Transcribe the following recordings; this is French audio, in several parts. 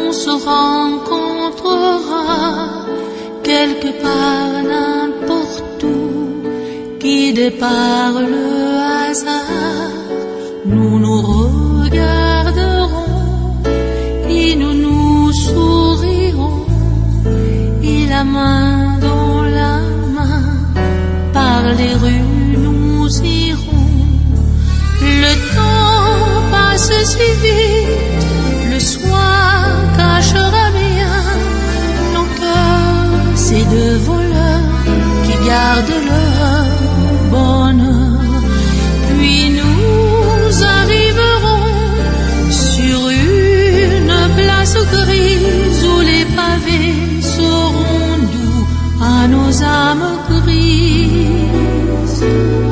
on se rencontrera quelque part, n'importe où, guidés par le hasard. Nous nous regarderons et nous nous sourirons, et la main dans la main, par les rues nous irons. Le temps passe si vite, le soir cachera bien nos cœurs, ces deux voleurs qui gardent leur bonheur. Puis nous arriverons sur une place grise où les pavés seront doux à nos âmes grises.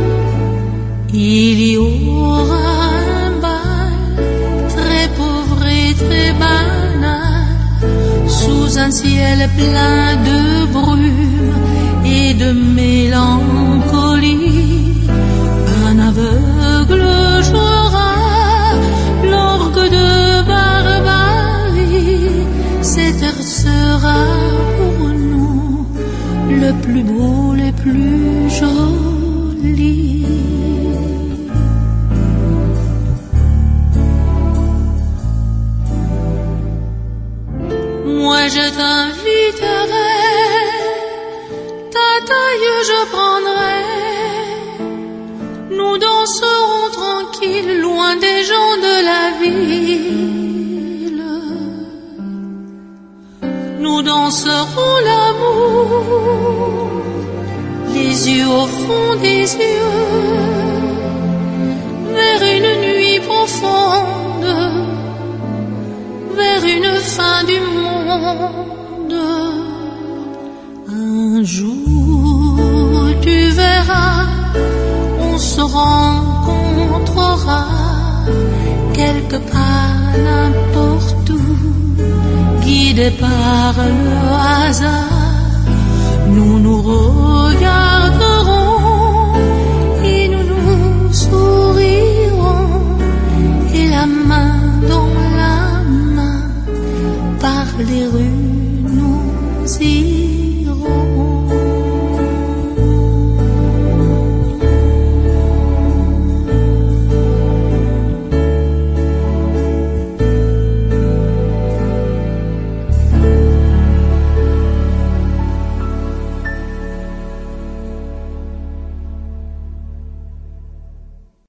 Il y aura un bal très pauvre et très banal, sous un ciel plein de brume et de mélancolie. Un aveugle jouera l'orgue de barbarie. Cet air sera pour nous le plus beau, le plus joli. Moi je t'inviterai, ta taille je prendrai, nous danserons tranquilles, loin des gens de la ville. Nous danserons l'amour, les yeux au fond des yeux, vers une nuit profonde, vers une fin du monde. Un jour tu verras, on se rencontrera quelque part, n'importe où, guidés par le hasard.